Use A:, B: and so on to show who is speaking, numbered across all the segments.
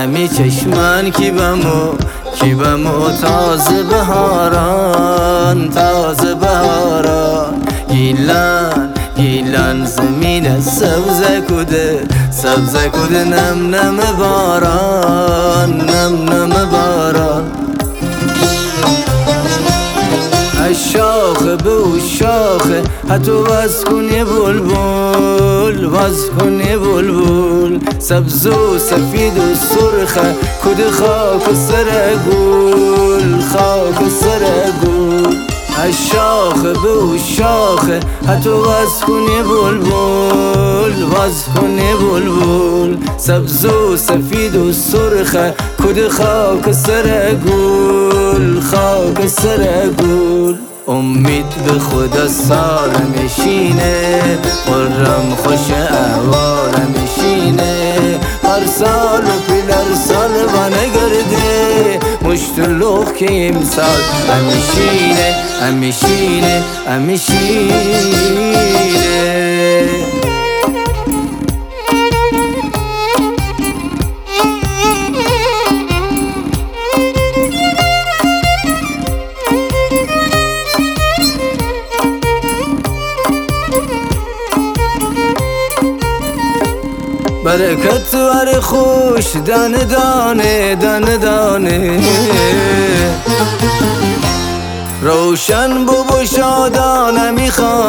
A: امی چشمن کی بمو تازه بهاران گیلان زمین سبزه کده نم باران الشاخه به شاخه حتی وز کنی بلبل سبز و سفید و سرخه کد خاک و سر گل الشاخه به شاخه حتی وز کنی بلبل سبز و سفید و سرخه کد خاک و سر گل امید به خدا سال میشینه قرم خوش احوال میشینه هر سال و پیلر سال و نگرده مشتلوخ که امسال همیشینه برکت ور خوش دانه روشن بو شادان امی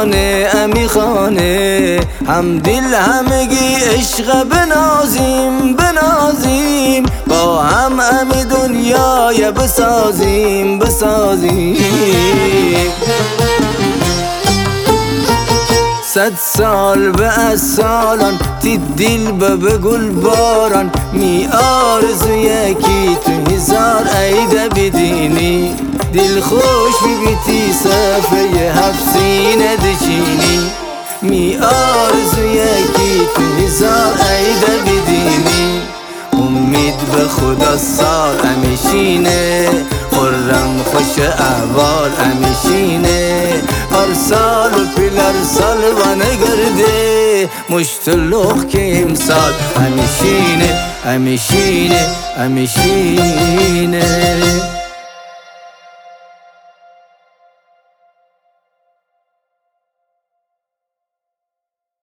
A: خانه هم دل همگی عشق بنازیم با هم امی دنیای بسازیم صد سال به از سالان تی دل به گل باران می آرزو یکی تو هزار عیده بدینی دل خوش بیتی صفحه هفسینه دچینی می آرزو یکی تو هزار عیده بدینی امید به خدا سال همیشینه خرم خوش احوال همیشینه هر سال و پیلر سال و نگرده مشتلوخ که امسال همیشینه